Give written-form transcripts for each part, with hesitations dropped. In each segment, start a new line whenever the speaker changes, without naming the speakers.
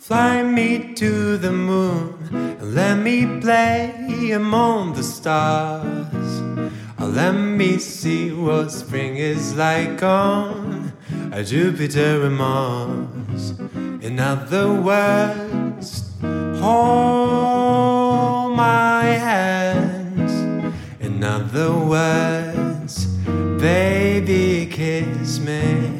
Fly me to the moon and let me play among the stars. Let me see what spring is like on Jupiter and Mars. In other words, hold my hands. In other words, baby, kiss me.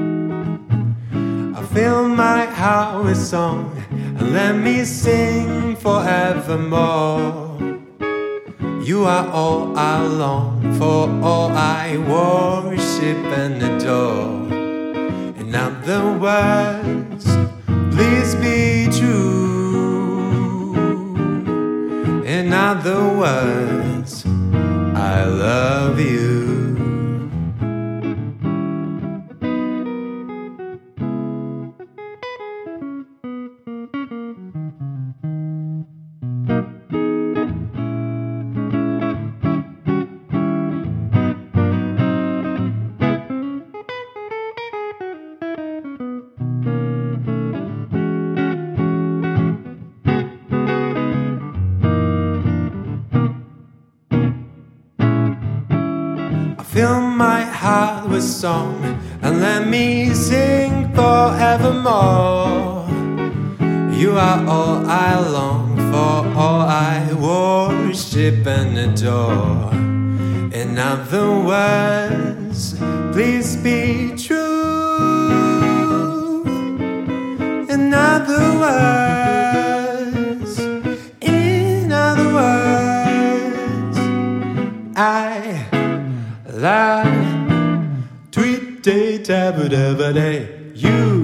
I fill my heart with song and let me sing forevermore. You are all I long for, all I worship and adore. In other words, please be true. In other words, I love you. Fill my heart with song and let me sing forevermore. You are all I long for, all I worship and adore. In other words, please be true. In other words, I la tweet day taboo day you